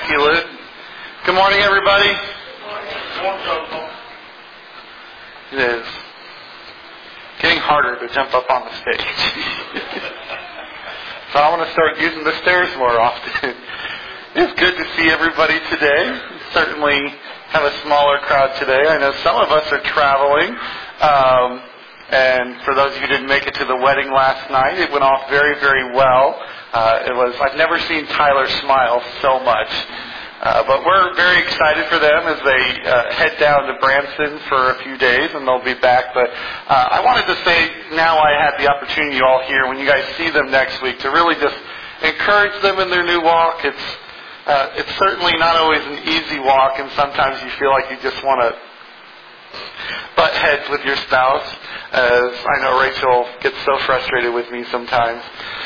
immaculate. Good morning, everybody. It is getting harder to jump up on the stage. So I want to start using the stairs more often. It's good to see everybody today. Certainly have a smaller crowd today. I know some of us are traveling. And for those of you who didn't make it to the wedding last night, it went off very, very well. I've never seen Tyler smile so much. But we're very excited for them as they head down to Branson for a few days, and they'll be back. But I wanted to say, now I had the opportunity all here, when you guys see them next week, to really just encourage them in their new walk. It's certainly not always an easy walk, and sometimes you feel like you just want to butt heads with your spouse, as I know Rachel gets so frustrated with me sometimes.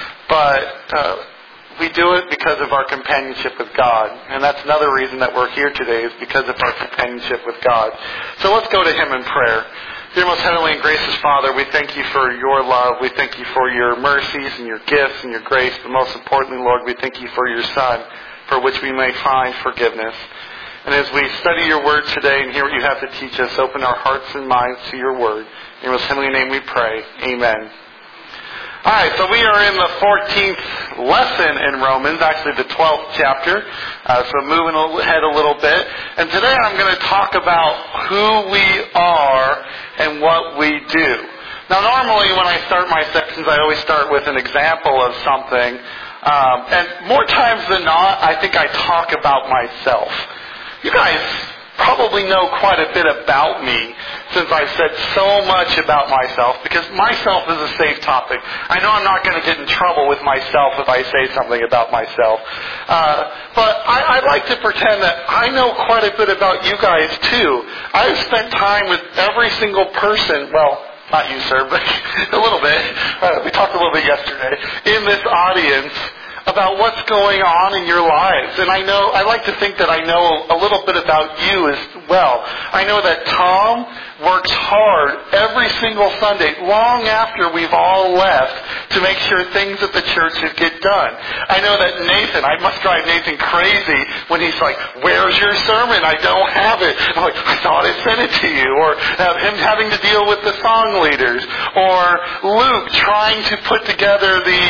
But we do it because of our companionship with God. And that's another reason that we're here today, is because of our companionship with God. So let's go to Him in prayer. Dear most heavenly and gracious Father, we thank You for Your love. We thank You for Your mercies and Your gifts and Your grace. But most importantly, Lord, we thank You for Your Son, for which we may find forgiveness. And as we study Your Word today and hear what You have to teach us, open our hearts and minds to Your Word. In Your most heavenly name we pray. Amen. Alright, so we are in the 14th lesson in Romans, actually the 12th chapter. So moving ahead a little bit. And today I'm going to talk about who we are and what we do. Now normally when I start my sections, I always start with an example of something. And more times than not, I think I talk about myself. You guys probably know quite a bit about me, since I've said so much about myself, because myself is a safe topic. I know I'm not going to get in trouble with myself if I say something about myself. But I like to pretend that I know quite a bit about you guys too. I've spent time with every single person, well, not you, sir, but a little bit. We talked a little bit yesterday, in this audience, about what's going on in your lives. And I like to think that I know a little bit about you as well. I know that Tom works hard every single Sunday, long after we've all left, to make sure things at the churches get done. I know that Nathan, I must drive Nathan crazy when he's like, "Where's your sermon? I don't have it." I'm like, "I thought I sent it to you." Or him having to deal with the song leaders. Or Luke trying to put together the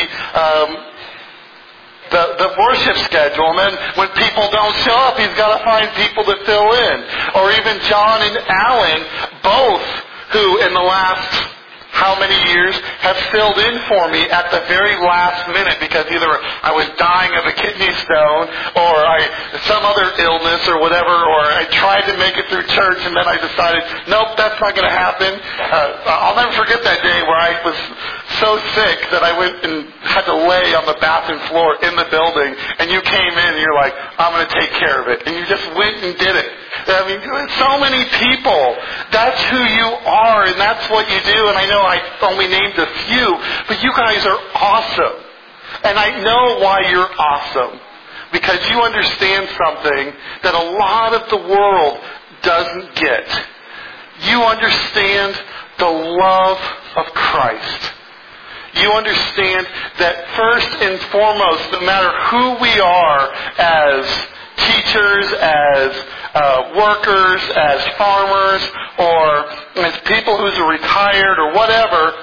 worship schedule, and then when people don't show up, he's got to find people to fill in. Or even John and Alan, both who in the last how many years have filled in for me at the very last minute, because either I was dying of a kidney stone or some other illness or whatever, or I tried to make it through church and then I decided, nope, that's not going to happen. I'll never forget that day where I was so sick that I went and had to lay on the bathroom floor in the building, and you came in and you're like, "I'm going to take care of it." And you just went and did it. I mean, so many people. That's who you are, and that's what you do. And I know I only named a few, but you guys are awesome. And I know why you're awesome. Because you understand something that a lot of the world doesn't get. You understand the love of Christ. You understand that first and foremost, no matter who we are as teachers, as workers, as farmers, or as people who's retired or whatever,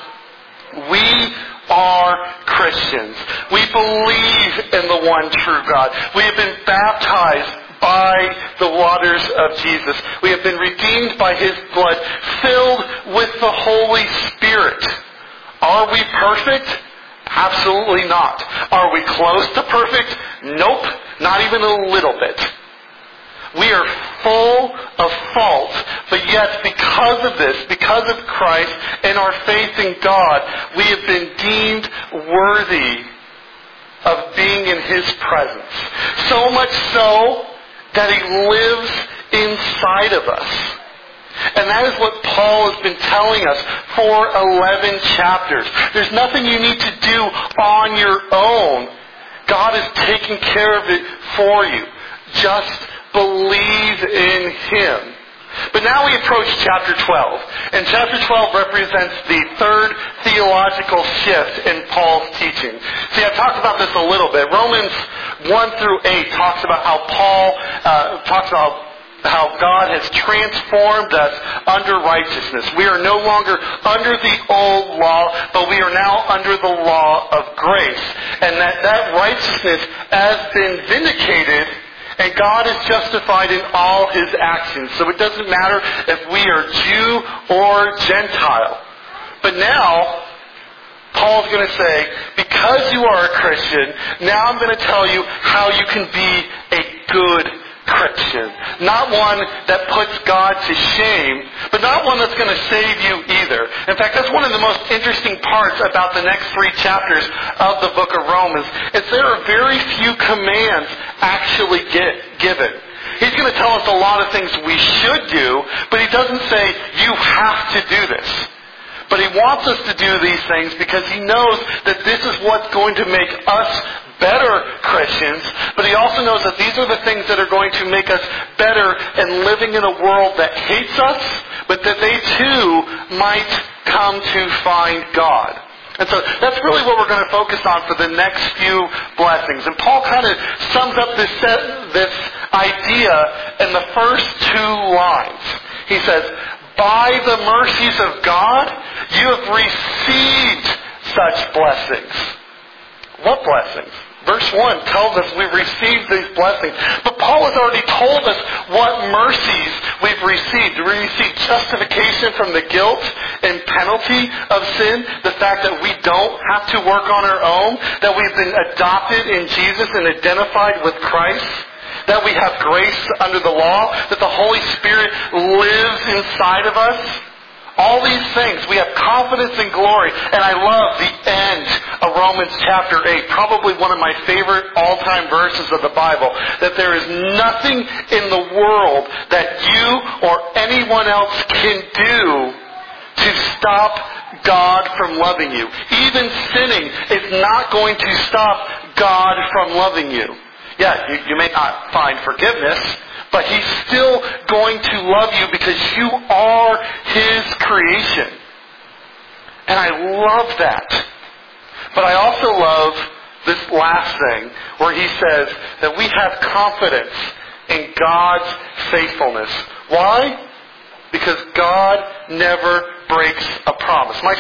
we are Christians. We believe in the one true God. We have been baptized by the waters of Jesus. We have been redeemed by His blood, filled with the Holy Spirit. Are we perfect? Absolutely not. Are we close to perfect? Nope, not even a little bit. We are full of fault, but yet because of this, because of Christ and our faith in God, we have been deemed worthy of being in His presence. So much so that He lives inside of us. And that is what Paul has been telling us for 11 chapters. There's nothing you need to do on your own. God is taking care of it for you. Just believe in Him. But now we approach chapter 12. And chapter 12 represents the third theological shift in Paul's teaching. See, I've talked about this a little bit. Romans 1 through 8 talks about how Paul talks about how God has transformed us under righteousness. We are no longer under the old law, but we are now under the law of grace. And that righteousness has been vindicated, and God is justified in all His actions. So it doesn't matter if we are Jew or Gentile. But now, Paul's going to say, because you are a Christian, now I'm going to tell you how you can be a good Christian. Not one that puts God to shame, but not one that's going to save you either. In fact, that's one of the most interesting parts about the next 3 chapters of the book of Romans, is there are very few commands actually given. He's going to tell us a lot of things we should do, but he doesn't say, you have to do this. But he wants us to do these things because he knows that this is what's going to make us better Christians, but he also knows that these are the things that are going to make us better in living in a world that hates us, but that they too might come to find God. And so that's really what we're going to focus on for the next few blessings. And Paul kind of sums up this idea in the first 2 lines. He says, by the mercies of God, you have received such blessings. What blessings? Verse 1 tells us we've received these blessings. But Paul has already told us what mercies we've received. We received justification from the guilt and penalty of sin. The fact that we don't have to work on our own. That we've been adopted in Jesus and identified with Christ. That we have grace under the law. That the Holy Spirit lives inside of us. All these things, we have confidence and glory. And I love the end of Romans chapter 8. Probably one of my favorite all-time verses of the Bible. That there is nothing in the world that you or anyone else can do to stop God from loving you. Even sinning is not going to stop God from loving you. Yeah, you may not find forgiveness, but He's still going to love you because you are His creation. And I love that. But I also love this last thing where he says that we have confidence in God's faithfulness. Why? Because God never breaks a promise. My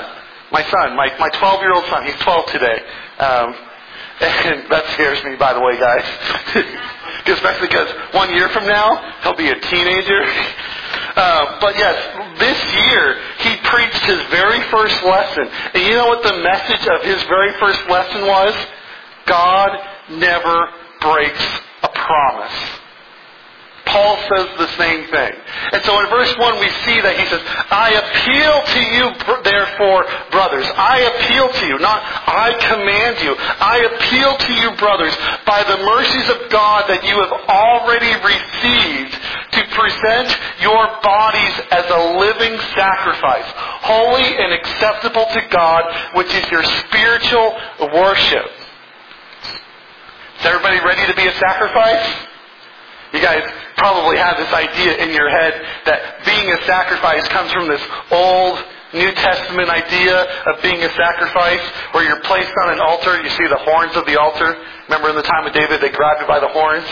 12-year-old son, he's 12 today. And that scares me, by the way, guys. Especially because 1 year from now, he'll be a teenager. But yes, this year, he preached his very first lesson. And you know what the message of his very first lesson was? God never breaks a promise. Paul says the same thing. And so in verse 1 we see that he says, I appeal to you, therefore, brothers. I appeal to you, not I command you. I appeal to you, brothers, by the mercies of God that you have already received, to present your bodies as a living sacrifice, holy and acceptable to God, which is your spiritual worship. Is everybody ready to be a sacrifice? You guys probably have this idea in your head that being a sacrifice comes from this old New Testament idea of being a sacrifice where you're placed on an altar. You see the horns of the altar. Remember in the time of David, they grabbed you by the horns?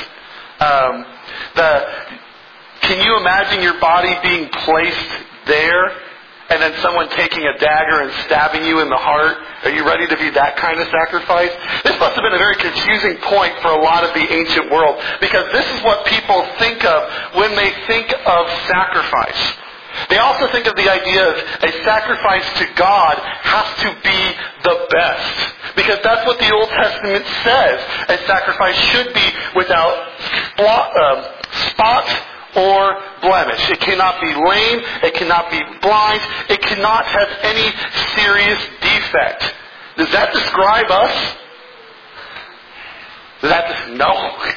Can you imagine your body being placed there and then someone taking a dagger and stabbing you in the heart? Are you ready to be that kind of sacrifice? This must have been a very confusing point for a lot of the ancient world, because this is what people think of when they think of sacrifice. They also think of the idea of a sacrifice to God has to be the best, because that's what the Old Testament says. A sacrifice should be without spot or blemish. It cannot be lame. It cannot be blind. It cannot have any serious defect. Does that describe us? No.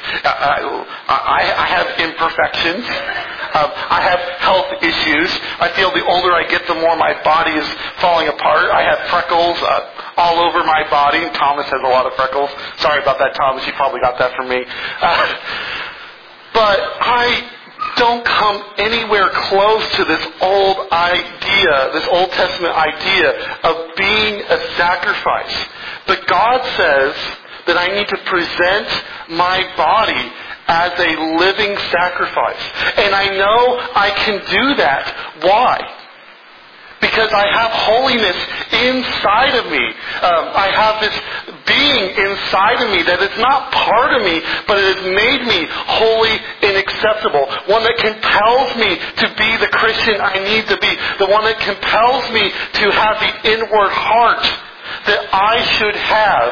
I have imperfections. I have health issues. I feel the older I get, the more my body is falling apart. I have freckles all over my body. Thomas has a lot of freckles. Sorry about that, Thomas. You probably got that from me. But I don't come anywhere close to this old idea, this Old Testament idea of being a sacrifice. But God says that I need to present my body as a living sacrifice. And I know I can do that. Why? Because I have holiness inside of me. I have this being inside of me that is not part of me, but it has made me holy and acceptable. One that compels me to be the Christian I need to be. The one that compels me to have the inward heart that I should have.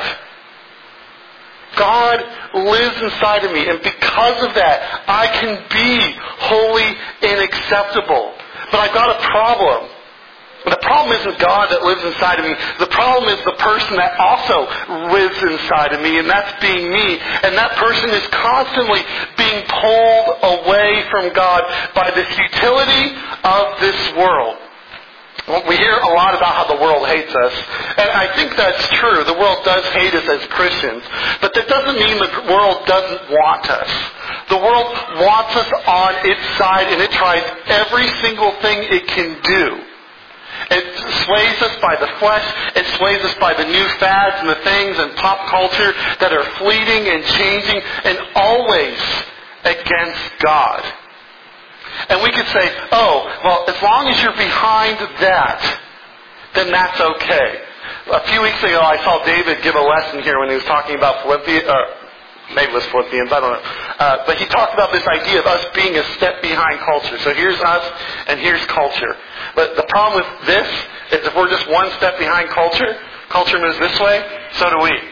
God lives inside of me, and because of that, I can be holy and acceptable. But I've got a problem. The problem isn't God that lives inside of me. The problem is the person that also lives inside of me, and that's being me. And that person is constantly being pulled away from God by the futility of this world. Well, we hear a lot about how the world hates us, and I think that's true. The world does hate us as Christians, but that doesn't mean the world doesn't want us. The world wants us on its side, and it tries every single thing it can do. It sways us by the flesh. It sways us by the new fads and the things and pop culture that are fleeting and changing and always against God. And we could say, oh, well, as long as you're behind that, then that's okay. A few weeks ago, I saw David give a lesson here when he was talking about Philippians, maybe it was Philippians, I don't know. But he talked about this idea of us being a step behind culture. So here's us, and here's culture. But the problem with this is if we're just one step behind culture, culture moves this way, so do we.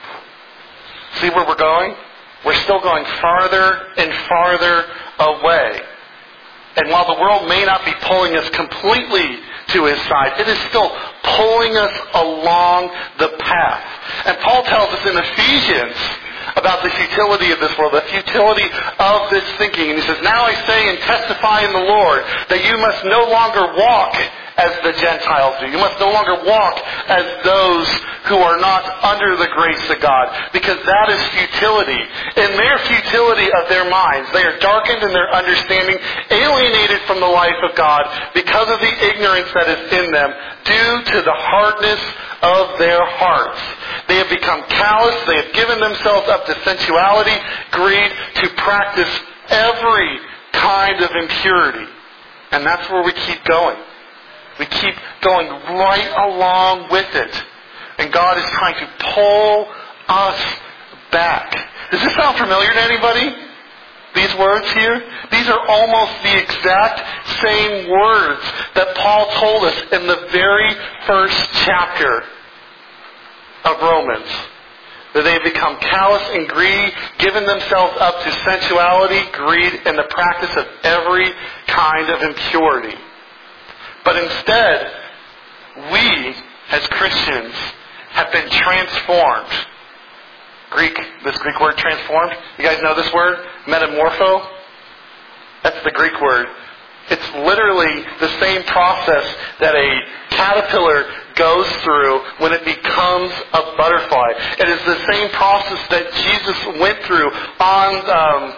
See where we're going? We're still going farther and farther away. And while the world may not be pulling us completely to his side, it is still pulling us along the path. And Paul tells us in Ephesians about the futility of this world, the futility of this thinking. And he says, now I say and testify in the Lord that you must no longer walk as the Gentiles do. You must no longer walk as those who are not under the grace of God, because that is futility. In their futility of their minds, they are darkened in their understanding, alienated from the life of God because of the ignorance that is in them due to the hardness of their hearts. They have become callous. They have given themselves up to sensuality, greed, to practice every kind of impurity. And that's where we keep going. We keep going right along with it. And God is trying to pull us back. Does this sound familiar to anybody? These words here? These are almost the exact same words that Paul told us in the very first chapter of Romans. That they have become callous and greedy, given themselves up to sensuality, greed, and the practice of every kind of impurity. But instead, we, as Christians, have been transformed. This Greek word, transformed. You guys know this word? Metamorpho? That's the Greek word. It's literally the same process that a caterpillar goes through when it becomes a butterfly. It is the same process that Jesus went through on,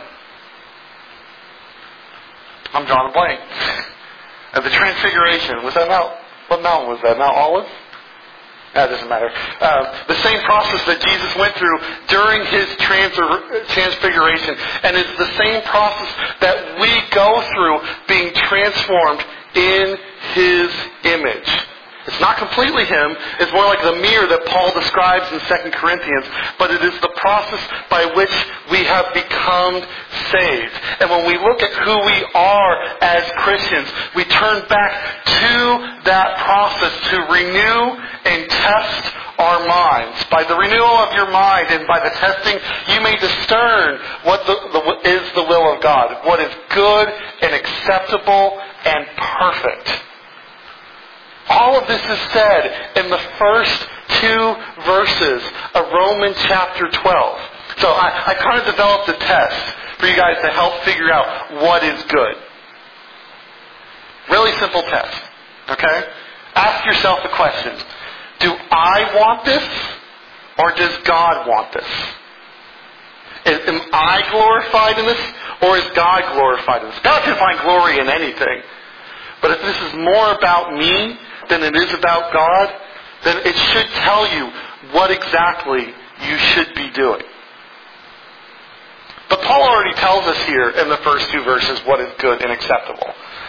I'm drawing a blank. The Transfiguration. Was that Mount? What mountain was that? Mount Olive? That doesn't matter. The same process that Jesus went through during his transfiguration. And it's the same process that we go through being transformed in his image. It's not completely him. It's more like the mirror that Paul describes in 2 Corinthians. But it is the process by which we have become saved. And when we look at who we are as Christians, we turn back to that process to renew and test our minds. By the renewal of your mind and by the testing, you may discern what is the will of God. What is good and acceptable and perfect. All of this is said in the first 2 verses of Romans chapter 12. So I kind of developed a test for you guys to help figure out what is good. Really simple test. Okay? Ask yourself the question, do I want this or does God want this? Am I glorified in this Or is God glorified in this? God can find glory in anything. But if this is more about me than it is about God, then it should tell you what exactly you should be doing. But Paul already tells us here in the first two verses what is good and acceptable.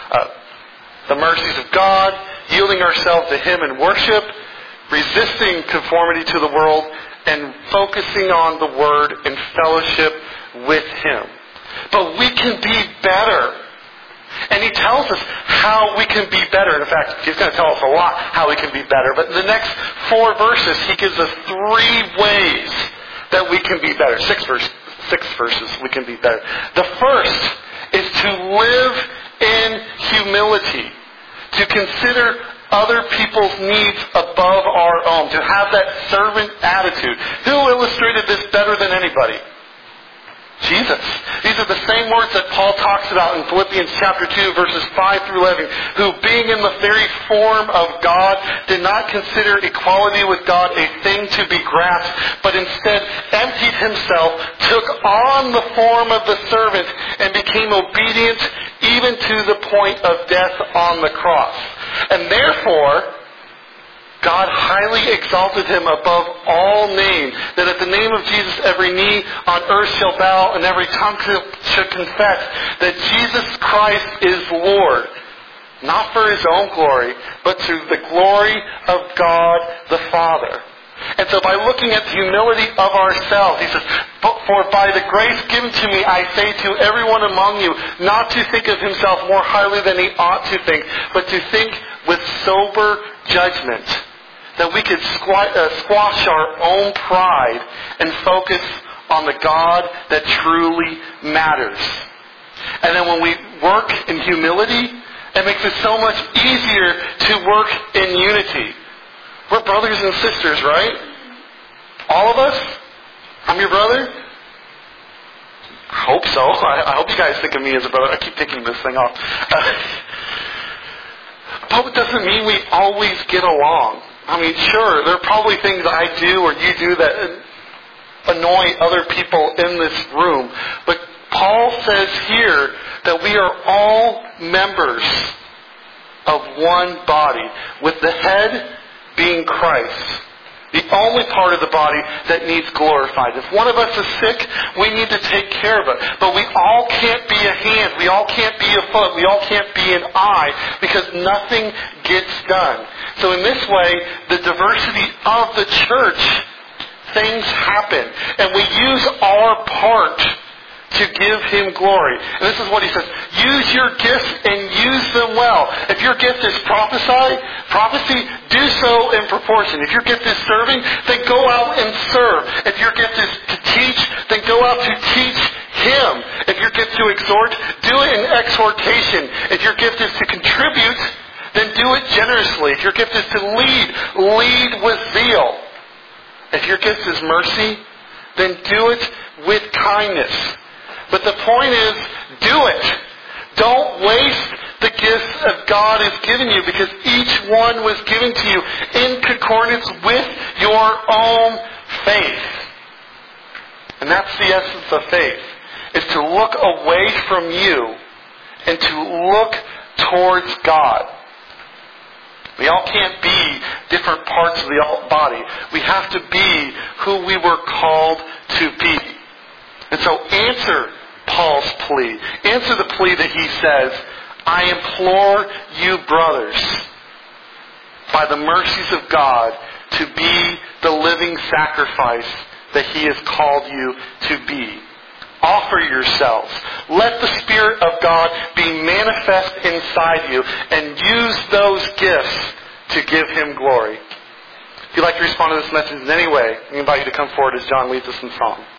The mercies of God, yielding ourselves to Him in worship, resisting conformity to the world, and focusing on the Word and fellowship with Him. But we can be better. And he tells us how we can be better. In fact, he's going to tell us a lot how we can be better. But in the next 4 verses, he gives us 3 ways that we can be better. 6 verses we can be better. The first is to live in humility. To consider other people's needs above our own. To have that servant attitude. Who illustrated this better than anybody? Jesus. These are the same words that Paul talks about in Philippians chapter 2, verses 5 through 11. Who, being in the very form of God, did not consider equality with God a thing to be grasped, but instead emptied himself, took on the form of the servant, and became obedient even to the point of death on the cross. And therefore, God highly exalted him above all names, that at the name of Jesus every knee on earth shall bow and every tongue should confess that Jesus Christ is Lord, not for His own glory, but to the glory of God the Father. And so by looking at the humility of ourselves, he says, for by the grace given to me, I say to everyone among you, not to think of himself more highly than he ought to think, but to think with sober judgment, that we could squash our own pride and focus on the God that truly matters. And then when we work in humility, it makes it so much easier to work in unity. We're brothers and sisters, right? All of us? I'm your brother? I hope so. I hope you guys think of me as a brother. I keep taking this thing off. But it doesn't mean we always get along. I mean, sure, there are probably things I do or you do that annoy other people in this room. But Paul says here that we are all members of one body, with the head being Christ. The only part of the body that needs glorified. If one of us is sick, we need to take care of it. But we all can't be a hand. We all can't be a foot. We all can't be an eye, because nothing gets done. So in this way, the diversity of the church, things happen. And we use our part to give Him glory. And this is what he says. Use your gifts and use them well. If your gift is prophecy, do so in proportion. If your gift is serving, then go out and serve. If your gift is to teach, then go out to teach Him. If your gift is to exhort, do it in exhortation. If your gift is to contribute, then do it generously. If your gift is to lead with zeal. If your gift is mercy, then do it with kindness. But the point is, do it. Don't waste the gifts that God has given you, because each one was given to you in concordance with your own faith. And that's the essence of faith, is to look away from you and to look towards God. We all can't be different parts of the body. We have to be who we were called to be. And so answer Paul's plea. Answer the plea that he says, I implore you, brothers, by the mercies of God, to be the living sacrifice that He has called you to be. Offer yourselves. Let the Spirit of God be manifest inside you, and use those gifts to give Him glory. If you'd like to respond to this message in any way, I invite you to come forward as John leads us in song.